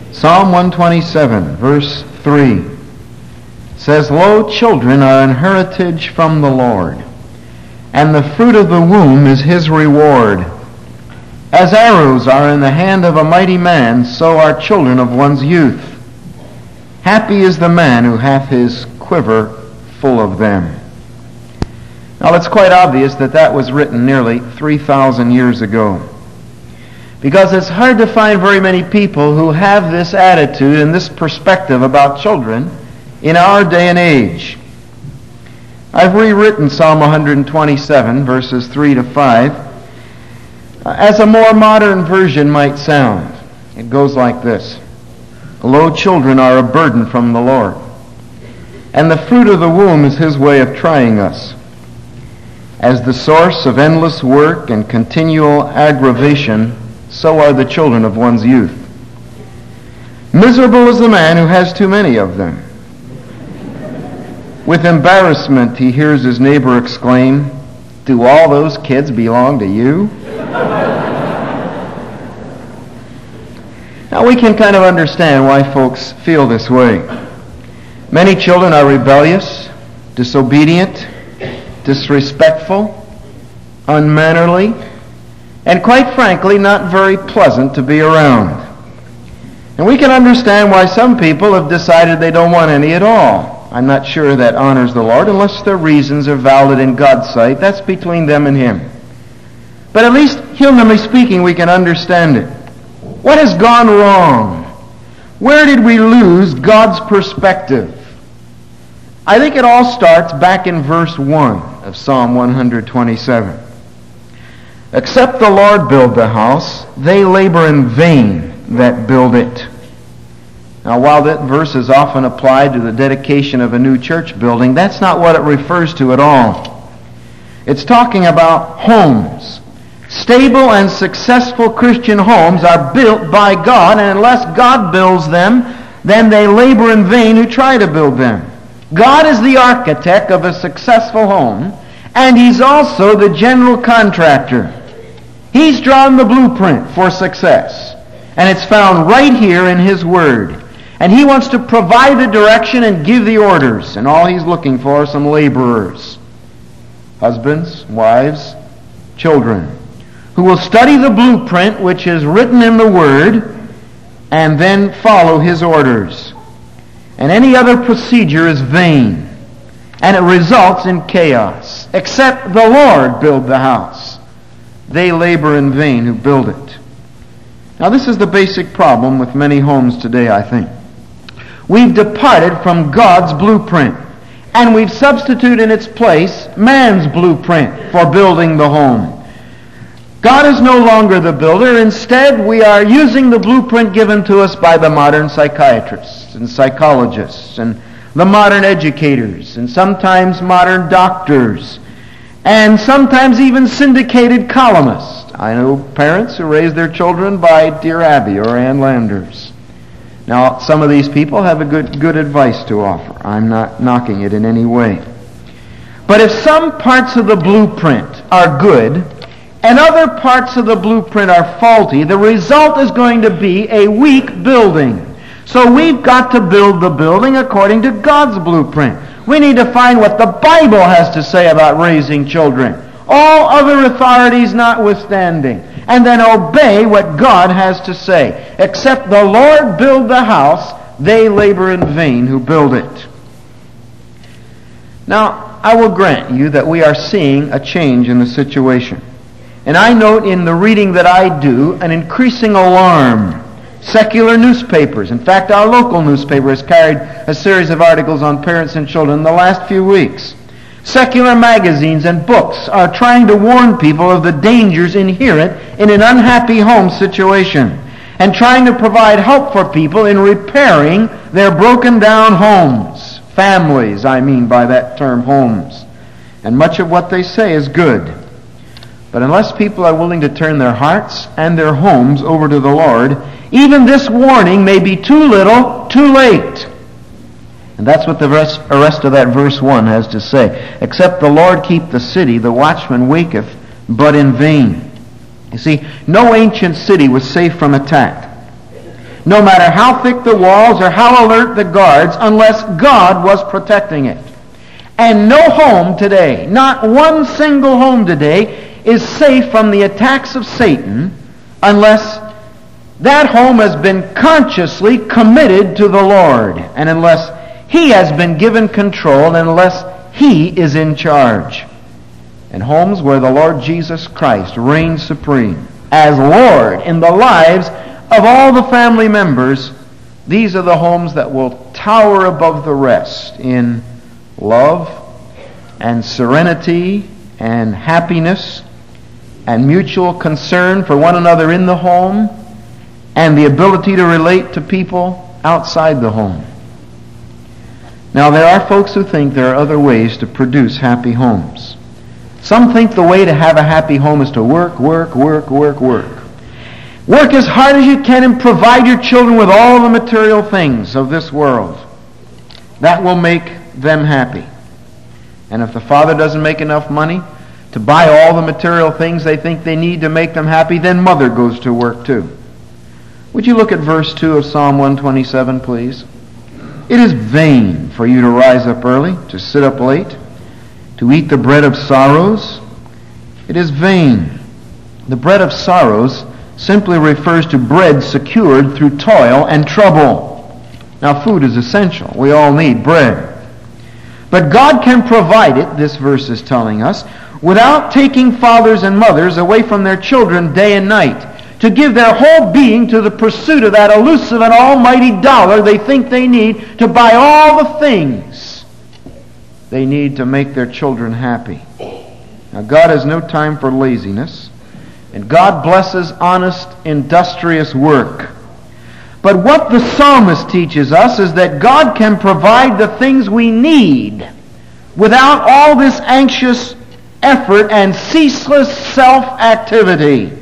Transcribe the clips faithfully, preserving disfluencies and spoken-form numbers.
Psalm one twenty-seven, verse three says, Lo, children are an heritage from the Lord, and the fruit of the womb is his reward. As arrows are in the hand of a mighty man, so are children of one's youth. Happy is the man who hath his quiver full of them. Now it's quite obvious that that was written nearly three thousand years ago, because it's hard to find very many people who have this attitude and this perspective about children in our day and age. I've rewritten Psalm one twenty-seven, verses three to five, as a more modern version might sound. It goes like this. Lo, children are a burden from the Lord, and the fruit of the womb is his way of trying us. As the source of endless work and continual aggravation, so are the children of one's youth. Miserable is the man who has too many of them. With embarrassment, he hears his neighbor exclaim, Do all those kids belong to you? Now we can kind of understand why folks feel this way. Many children are rebellious, disobedient, disrespectful, unmannerly, and quite frankly, not very pleasant to be around. And we can understand why some people have decided they don't want any at all. I'm not sure that honors the Lord unless their reasons are valid in God's sight. That's between them and him. But at least, humanly speaking, we can understand it. What has gone wrong? Where did we lose God's perspective? I think it all starts back in verse one of Psalm one twenty-seven. Except the Lord build the house, they labor in vain that build it. Now, while that verse is often applied to the dedication of a new church building, that's not what it refers to at all. It's talking about homes. Stable and successful Christian homes are built by God, and unless God builds them, then they labor in vain who try to build them. God is the architect of a successful home, and he's also the general contractor. He's drawn the blueprint for success, and it's found right here in his word. And he wants to provide the direction and give the orders, and all he's looking for are some laborers, husbands, wives, children, who will study the blueprint which is written in the Word and then follow his orders. And any other procedure is vain, and it results in chaos. Except the Lord build the house, they labor in vain who build it. Now this is the basic problem with many homes today, I think. We've departed from God's blueprint, and we've substituted in its place man's blueprint for building the home. God is no longer the builder. Instead, we are using the blueprint given to us by the modern psychiatrists and psychologists and the modern educators and sometimes modern doctors and sometimes even syndicated columnists. I know parents who raise their children by Dear Abby or Ann Landers. Now, some of these people have a good, good advice to offer. I'm not knocking it in any way. But if some parts of the blueprint are good and other parts of the blueprint are faulty, the result is going to be a weak building. So we've got to build the building according to God's blueprint. We need to find what the Bible has to say about raising children, all other authorities notwithstanding, and then obey what God has to say. Except the Lord build the house, they labor in vain who build it. Now, I will grant you that we are seeing a change in the situation. And I note in the reading that I do an increasing alarm. Secular newspapers, in fact our local newspaper has carried a series of articles on parents and children in the last few weeks. Secular magazines and books are trying to warn people of the dangers inherent in an unhappy home situation and trying to provide help for people in repairing their broken down homes. Families, I mean by that term, homes. And much of what they say is good. But unless people are willing to turn their hearts and their homes over to the Lord, even this warning may be too little, too late. And that's what the rest, the rest of that verse one has to say. Except the Lord keep the city, the watchman waketh, but in vain. You see, no ancient city was safe from attack. no matter how thick the walls or how alert the guards, unless God was protecting it. And no home today, not one single home today, is safe from the attacks of Satan unless that home has been consciously committed to the Lord, and unless He has been given control, and unless He is in charge. And homes where the Lord Jesus Christ reigns supreme as Lord in the lives of all the family members, these are the homes that will tower above the rest in love and serenity and happiness and mutual concern for one another in the home and the ability to relate to people outside the home. Now, there are folks who think there are other ways to produce happy homes. Some think the way to have a happy home is to work, work, work, work, work. Work as hard as you can and provide your children with all the material things of this world. That will make them happy. And if the father doesn't make enough money to buy all the material things they think they need to make them happy, then mother goes to work too. Would you look at verse two of Psalm one twenty-seven, please? It is vain for you to rise up early, to sit up late, to eat the bread of sorrows. It is vain. The bread of sorrows simply refers to bread secured through toil and trouble. Now, food is essential. We all need bread. But God can provide it, this verse is telling us, without taking fathers and mothers away from their children day and night, to give their whole being to the pursuit of that elusive and almighty dollar they think they need to buy all the things they need to make their children happy. Now, God has no time for laziness, and God blesses honest, industrious work. But what the psalmist teaches us is that God can provide the things we need without all this anxious effort and ceaseless self-activity.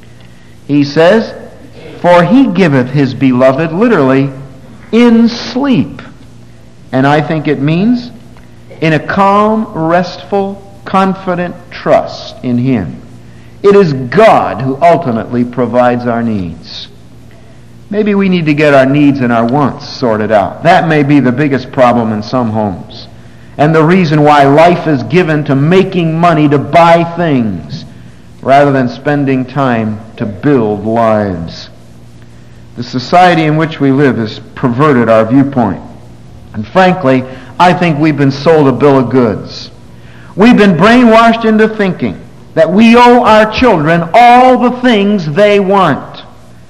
He says, for He giveth His beloved, literally, in sleep. And I think it means in a calm, restful, confident trust in Him. It is God who ultimately provides our needs. Maybe we need to get our needs and our wants sorted out. That may be the biggest problem in some homes. And the reason why life is given to making money to buy things rather than spending time to build lives. The society in which we live has perverted our viewpoint. And frankly, I think we've been sold a bill of goods. We've been brainwashed into thinking that we owe our children all the things they want.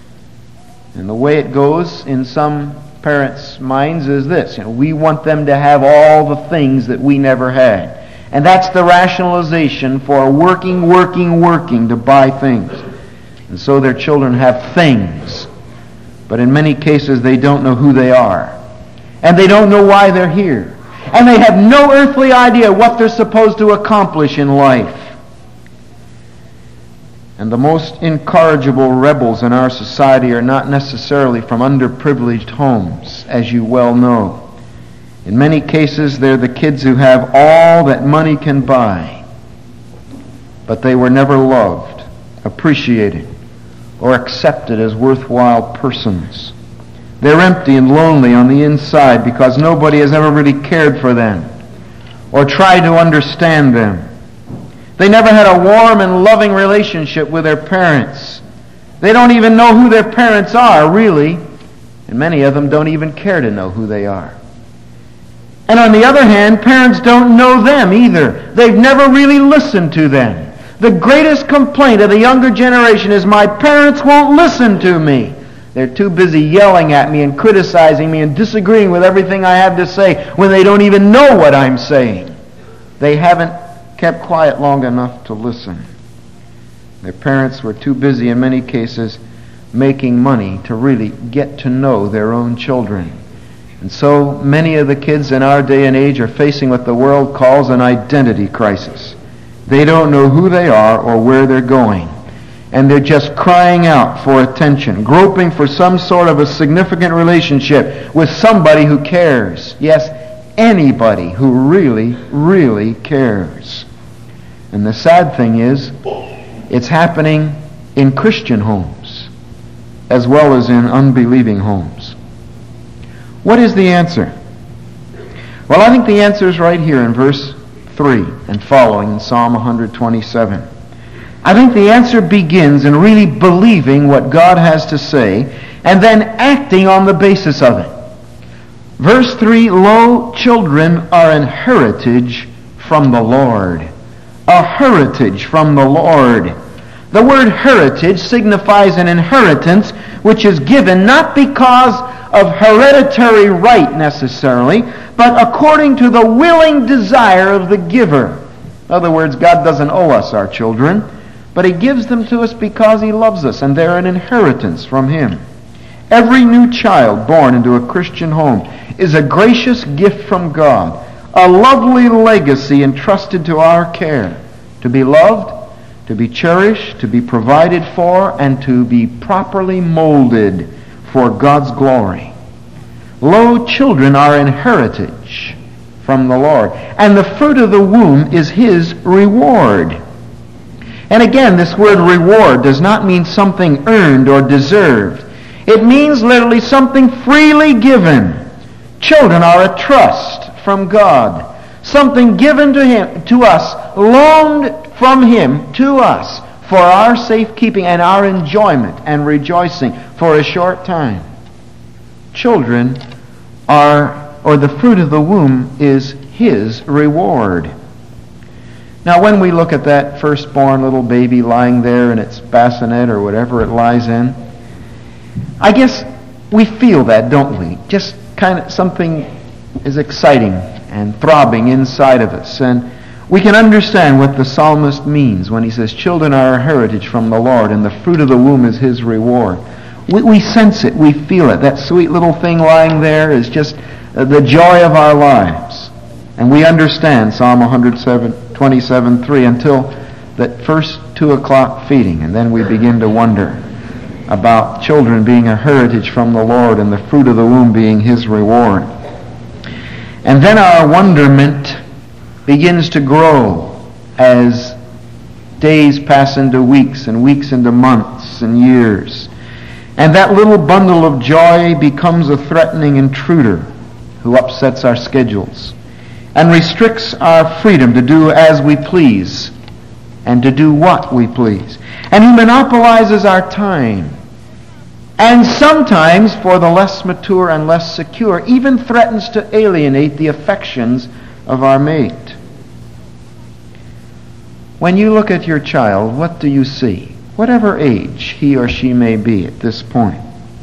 And the way it goes in some parents' minds is this. You know, we want them to have all the things that we never had. And that's the rationalization for working, working, working to buy things. And so their children have things. But in many cases they don't know who they are. And they don't know why they're here. And they have no earthly idea what they're supposed to accomplish in life. And the most incorrigible rebels in our society are not necessarily from underprivileged homes, as you well know. In many cases, they're the kids who have all that money can buy, but they were never loved, appreciated, or accepted as worthwhile persons. They're empty and lonely on the inside because nobody has ever really cared for them or tried to understand them. They never had a warm and loving relationship with their parents. They don't even know who their parents are, really, and many of them don't even care to know who they are. And on the other hand, parents don't know them either. They've never really listened to them. The greatest complaint of the younger generation is, my parents won't listen to me. They're too busy yelling at me and criticizing me and disagreeing with everything I have to say when they don't even know what I'm saying. They haven't kept quiet long enough to listen. Their parents were too busy in many cases making money to really get to know their own children. And so many of the kids in our day and age are facing what the world calls an identity crisis. They don't know who they are or where they're going. And they're just crying out for attention, groping for some sort of a significant relationship with somebody who cares. Yes, anybody who really, really cares. And the sad thing is, it's happening in Christian homes. as well as in unbelieving homes. What is the answer? Well, I think the answer is right here in verse three and following in Psalm one twenty-seven. I think the answer begins in really believing what God has to say and then acting on the basis of it. Verse three, lo, children are an heritage from the Lord. A heritage from the Lord. The word heritage signifies an inheritance which is given not because of hereditary right necessarily, but according to the willing desire of the giver. In other words, God doesn't owe us our children, but He gives them to us because He loves us, and they're an inheritance from Him. Every new child born into a Christian home is a gracious gift from God, a lovely legacy entrusted to our care, to be loved, to be cherished, to be provided for, and to be properly molded for God's glory. Lo, children are an heritage from the Lord, and the fruit of the womb is His reward. And again, this word reward does not mean something earned or deserved. It means literally something freely given. Children are a trust from God, something given to Him, to us, loaned from Him to us for our safekeeping and our enjoyment and rejoicing for a short time. Children are, or the fruit of the womb is His reward. Now, when we look at that firstborn little baby lying there in its bassinet or whatever it lies in, I guess we feel that, don't we? Just kind of something is exciting and throbbing inside of us. And we can understand what the psalmist means when he says, children are a heritage from the Lord, and the fruit of the womb is His reward. We, we sense it, we feel it. That sweet little thing lying there is just uh, the joy of our lives. And we understand Psalm one twenty-seven three until that first two o'clock feeding, and then we begin to wonder about children being a heritage from the Lord and the fruit of the womb being His reward. And then our wonderment begins to grow as days pass into weeks and weeks into months and years. And that little bundle of joy becomes a threatening intruder who upsets our schedules and restricts our freedom to do as we please and to do what we please. And he monopolizes our time. And sometimes, for the less mature and less secure, even threatens to alienate the affections of our mate. When you look at your child, what do you see? Whatever age he or she may be at this point.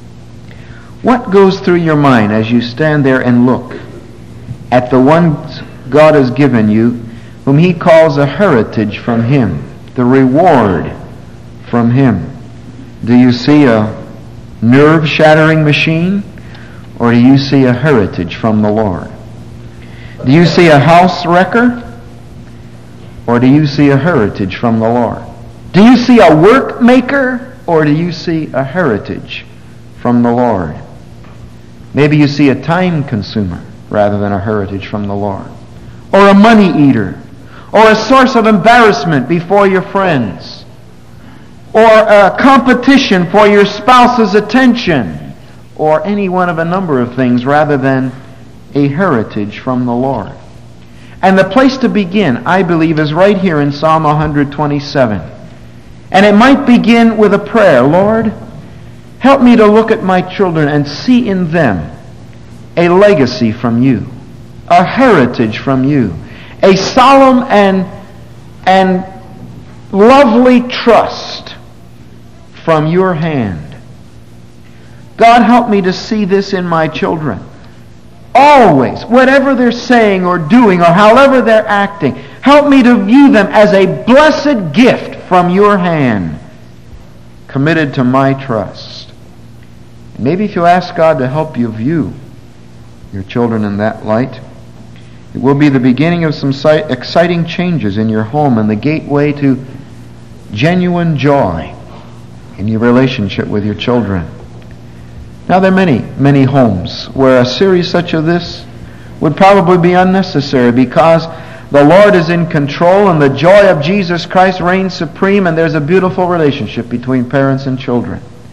What goes through your mind as you stand there and look at the ones God has given you, whom He calls a heritage from Him, the reward from Him? Do you see a nerve-shattering machine, or do you see a heritage from the Lord? Do you see a house wrecker, or do you see a heritage from the Lord? Do you see a work maker, or do you see a heritage from the Lord? Maybe you see a time consumer rather than a heritage from the Lord. Or a money eater, or a source of embarrassment before your friends, or a competition for your spouse's attention, or any one of a number of things rather than a heritage from the Lord. And the place to begin, I believe, is right here in Psalm one twenty-seven. And it might begin with a prayer. Lord, help me to look at my children and see in them a legacy from You, a heritage from You, a solemn and, and lovely trust from Your hand. God, help me to see this in my children. Always, whatever they're saying or doing or however they're acting, help me to view them as a blessed gift from Your hand, committed to my trust. And maybe if you ask God to help you view your children in that light, it will be the beginning of some exciting changes in your home and the gateway to genuine joy in your relationship with your children. Now, there are many, many homes where a series such as this would probably be unnecessary because the Lord is in control and the joy of Jesus Christ reigns supreme, and there's a beautiful relationship between parents and children.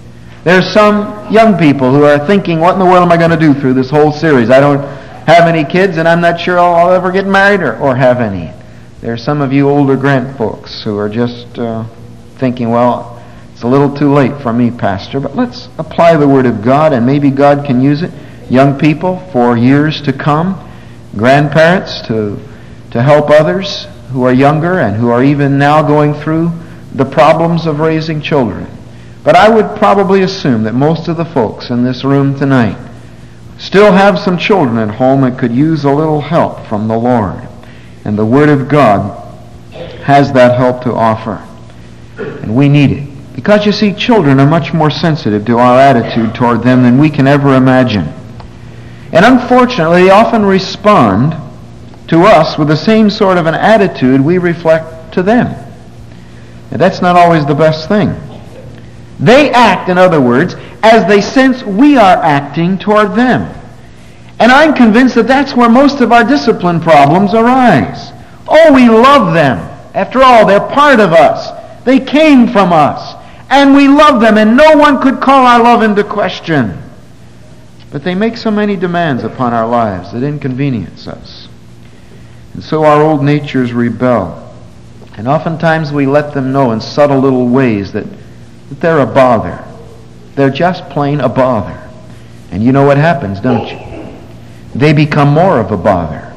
There's some young people who are thinking, what in the world am I going to do through this whole series? I don't have any kids, and I'm not sure I'll, I'll ever get married or, or have any. There's some of you older grand folks who are just uh, thinking, well, it's a little too late for me, Pastor, but let's apply the Word of God, and maybe God can use it. Young people for years to come, grandparents to to help others who are younger and who are even now going through the problems of raising children. But I would probably assume that most of the folks in this room tonight still have some children at home that could use a little help from the Lord. And the Word of God has that help to offer. And we need it. Because you see, children are much more sensitive to our attitude toward them than we can ever imagine. And unfortunately, they often respond to us with the same sort of an attitude we reflect to them. And that's not always the best thing. They act, in other words, as they sense we are acting toward them. And I'm convinced that that's where most of our discipline problems arise. Oh, we love them. After all, they're part of us. They came from us. And we love them, and no one could call our love into question. But they make so many demands upon our lives that inconvenience us. And so our old natures rebel. And oftentimes we let them know in subtle little ways that, that they're a bother. They're just plain a bother. And you know what happens, don't you? They become more of a bother.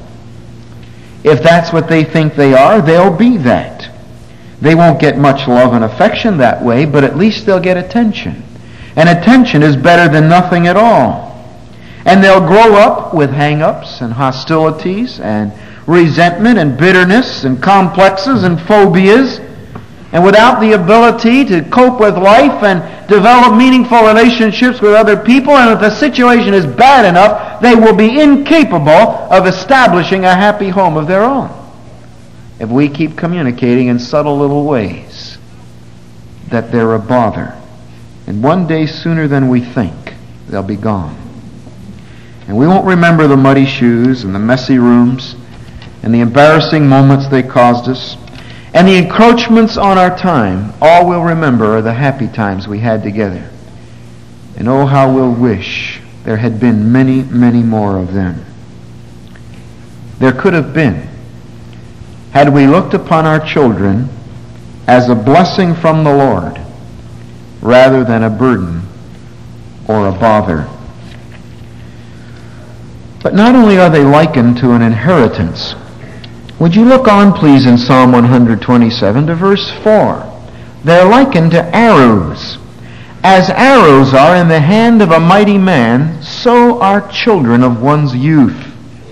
If that's what they think they are, they'll be that. They won't get much love and affection that way, but at least they'll get attention. And attention is better than nothing at all. And they'll grow up with hang-ups and hostilities and resentment and bitterness and complexes and phobias, and without the ability to cope with life and develop meaningful relationships with other people, and if the situation is bad enough, they will be incapable of establishing a happy home of their own. If we keep communicating in subtle little ways that they're a bother, and one day sooner than we think, they'll be gone. And we won't remember the muddy shoes and the messy rooms and the embarrassing moments they caused us, and the encroachments on our time. All we'll remember are the happy times we had together. And oh, how we'll wish there had been many, many more of them. There could have been, had we looked upon our children as a blessing from the Lord rather than a burden or a bother. But not only are they likened to an inheritance. Would you look on, please, in Psalm one twenty-seven to verse four. They're likened to arrows. As arrows are in the hand of a mighty man, so are children of one's youth.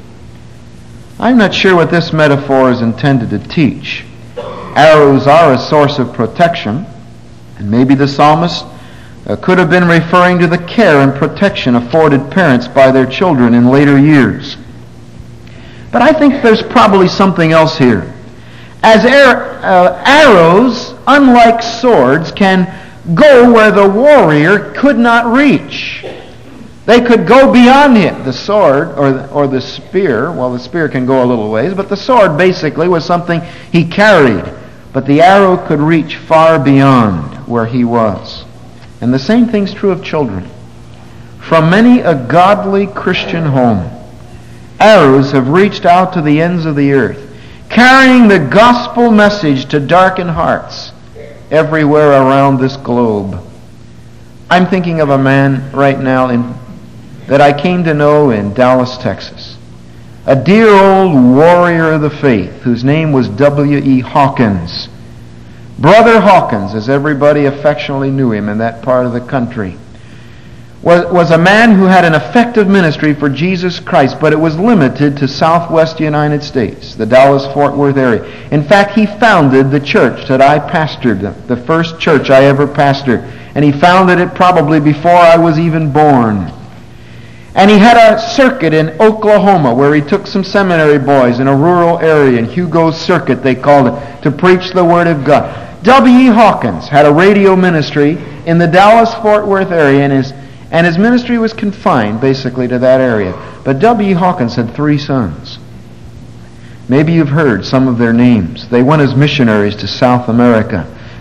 I'm not sure what this metaphor is intended to teach. Arrows are a source of protection, and maybe the psalmist uh, could have been referring to the care and protection afforded parents by their children in later years. But I think there's probably something else here. As ar- uh, arrows, unlike swords, can go where the warrior could not reach. They could go beyond him. The sword or the, or the spear, well, the spear can go a little ways, but the sword basically was something he carried. But the arrow could reach far beyond where he was. And the same thing's true of children. From many a godly Christian home, arrows have reached out to the ends of the earth, carrying the gospel message to darkened hearts everywhere around this globe. I'm thinking of a man right now in, that I came to know in Dallas, Texas. A dear old warrior of the faith whose name was W E Hawkins. Brother Hawkins, as everybody affectionately knew him in that part of the country, was, was a man who had an effective ministry for Jesus Christ, but it was limited to southwest United States, the Dallas-Fort Worth area. In fact, he founded the church that I pastored, the first church I ever pastored, and he founded it probably before I was even born. And he had a circuit in Oklahoma where he took some seminary boys in a rural area, in Hugo's Circuit they called it, to preach the Word of God. W E Hawkins had a radio ministry in the Dallas-Fort Worth area, and his, and his ministry was confined basically to that area. But W E Hawkins had three sons. Maybe you've heard some of their names. They went as missionaries to South America.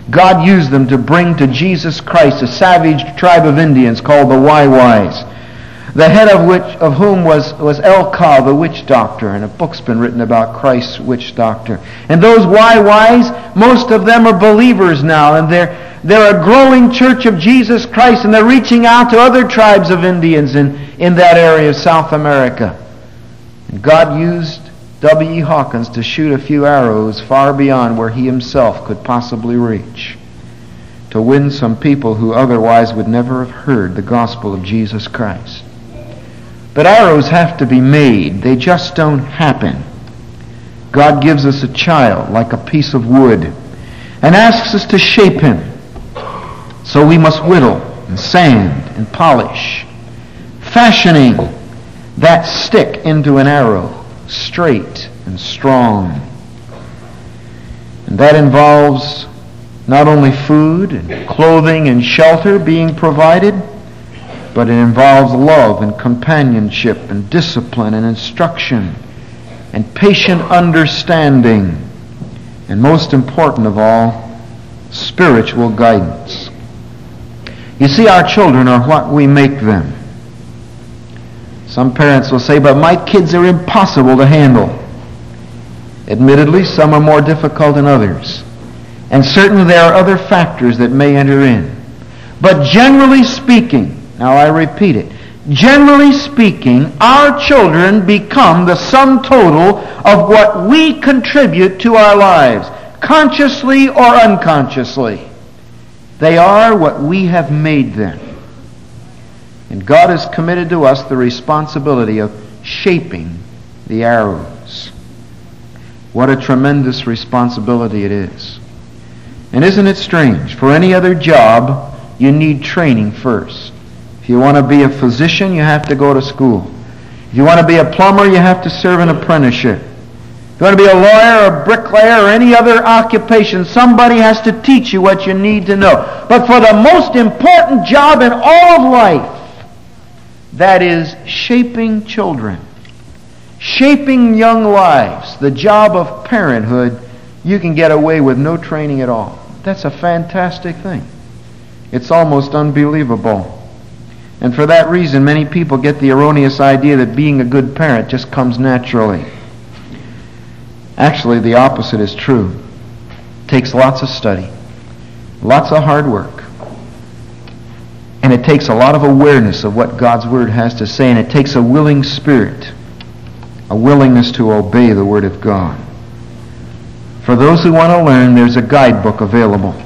God used them to bring to Jesus Christ a savage tribe of Indians called the Wai-Wais, the head of which of whom was, was Elka, the witch doctor, and a book's been written about Christ's witch doctor. And those Wai-Wais, most of them are believers now, and they're, they're a growing church of Jesus Christ, and they're reaching out to other tribes of Indians in, in that area of South America. And God used W E Hawkins to shoot a few arrows far beyond where he himself could possibly reach, to win some people who otherwise would never have heard the gospel of Jesus Christ. But arrows have to be made. They just don't happen. God gives us a child like a piece of wood and asks us to shape him. So we must whittle and sand and polish, fashioning that stick into an arrow, straight and strong. And that involves not only food and clothing and shelter being provided, but it involves love and companionship and discipline and instruction and patient understanding, and most important of all, spiritual guidance. You see, our children are what we make them. Some parents will say, but my kids are impossible to handle. Admittedly, some are more difficult than others. And certainly there are other factors that may enter in. But generally speaking, now I repeat it, generally speaking, our children become the sum total of what we contribute to our lives, consciously or unconsciously. They are what we have made them. And God has committed to us the responsibility of shaping the arrows. What a tremendous responsibility it is. And isn't it strange? For any other job, you need training first. If you want to be a physician, you have to go to school. If you want to be a plumber, you have to serve an apprenticeship. If you want to be a lawyer, a bricklayer, or any other occupation, somebody has to teach you what you need to know. But for the most important job in all of life, that is shaping children, shaping young lives, the job of parenthood, you can get away with no training at all. That's a fantastic thing. It's almost unbelievable. And for that reason, many people get the erroneous idea that being a good parent just comes naturally. Actually, the opposite is true. It takes lots of study, lots of hard work. And it takes a lot of awareness of what God's Word has to say, and it takes a willing spirit, a willingness to obey the Word of God. For those who want to learn, there's a guidebook available.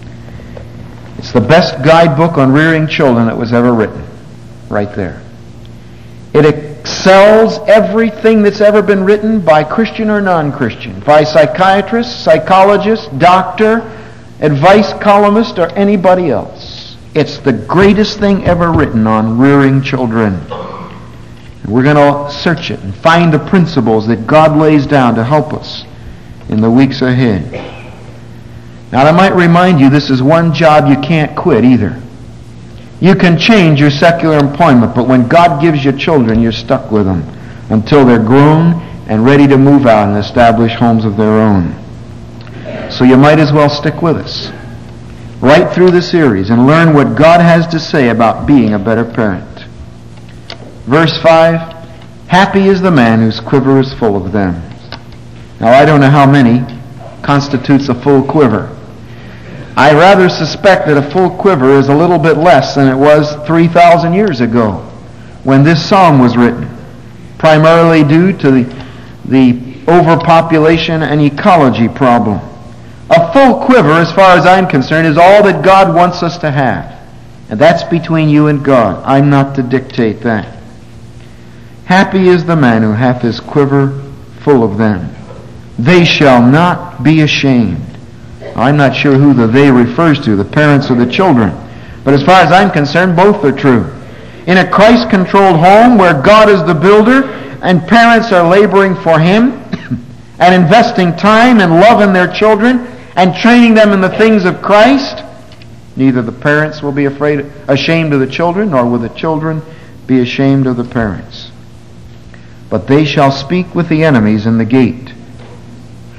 It's the best guidebook on rearing children that was ever written, right there. It excels everything that's ever been written by Christian or non-Christian, by psychiatrist, psychologist, doctor, advice columnist, or anybody else. It's the greatest thing ever written on rearing children. And we're going to search it and find the principles that God lays down to help us in the weeks ahead. Now, I might remind you, this is one job you can't quit either. You can change your secular employment, but when God gives you children, you're stuck with them until they're grown and ready to move out and establish homes of their own. So you might as well stick with us right through the series and learn what God has to say about being a better parent. Verse five, happy is the man whose quiver is full of them. Now, I don't know how many constitutes a full quiver. I rather suspect that a full quiver is a little bit less than it was three thousand years ago when this psalm was written, primarily due to the, the overpopulation and ecology problem. A full quiver, as far as I'm concerned, is all that God wants us to have. And that's between you and God. I'm not to dictate that. Happy is the man who hath his quiver full of them. They shall not be ashamed. I'm not sure who the they refers to, the parents or the children. But as far as I'm concerned, both are true. In a Christ-controlled home where God is the builder and parents are laboring for Him and investing time and love in their children and training them in the things of Christ, neither the parents will be afraid, ashamed of the children, nor will the children be ashamed of the parents. But they shall speak with the enemies in the gate.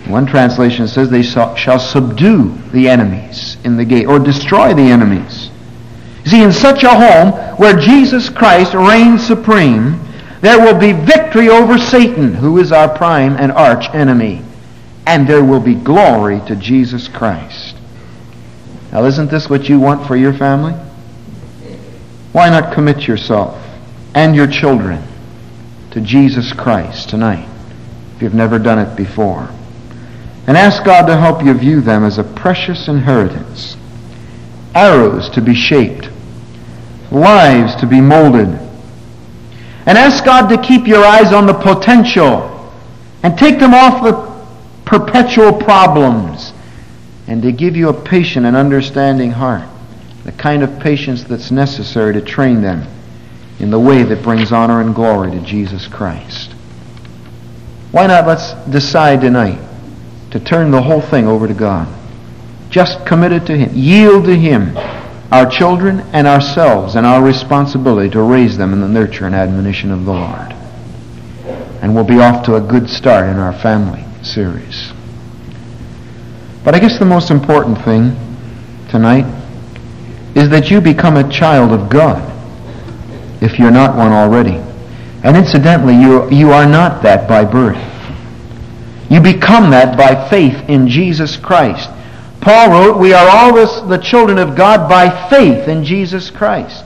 One translation says they shall subdue the enemies in the gate, or destroy the enemies. You see, in such a home where Jesus Christ reigns supreme, there will be victory over Satan, who is our prime and arch enemy. And there will be glory to Jesus Christ. Now, isn't this what you want for your family? Why not commit yourself and your children to Jesus Christ tonight, if you've never done it before? And ask God to help you view them as a precious inheritance, arrows to be shaped, lives to be molded. And ask God to keep your eyes on the potential and take them off the perpetual problems, and to give you a patient and understanding heart, the kind of patience that's necessary to train them in the way that brings honor and glory to Jesus Christ. Why not let's decide tonight to turn the whole thing over to God. Just commit it to Him. Yield to Him our children and ourselves and our responsibility to raise them in the nurture and admonition of the Lord. And we'll be off to a good start in our family series. But I guess the most important thing tonight is that you become a child of God, if you're not one already. And incidentally, you, you are not that by birth. You become that by faith in Jesus Christ. Paul wrote, we are all this, the children of God by faith in Jesus Christ.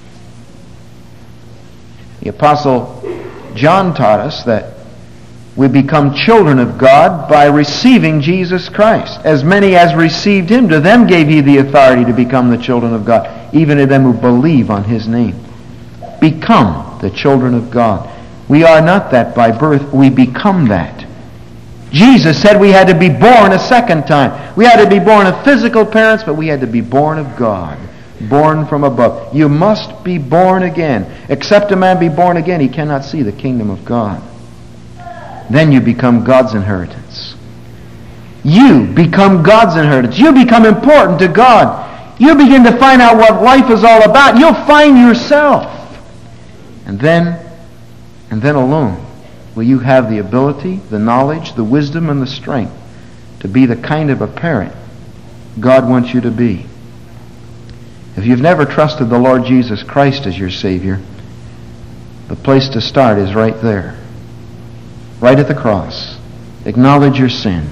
The Apostle John taught us that we become children of God by receiving Jesus Christ. As many as received Him, to them gave He the authority to become the children of God, even to them who believe on His name. Become the children of God. We are not that by birth, we become that. Jesus said we had to be born a second time. We had to be born of physical parents, but we had to be born of God, born from above. You must be born again. Except a man be born again, he cannot see the kingdom of God. Then you become God's inheritance. You become God's inheritance. You become important to God. You begin to find out what life is all about. You'll find yourself. And then, and then alone, will you have the ability, the knowledge, the wisdom, and the strength to be the kind of a parent God wants you to be. If you've never trusted the Lord Jesus Christ as your Savior, the place to start is right there. Right at the cross. Acknowledge your sin.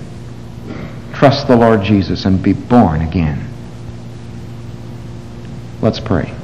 Trust the Lord Jesus and be born again. Let's pray.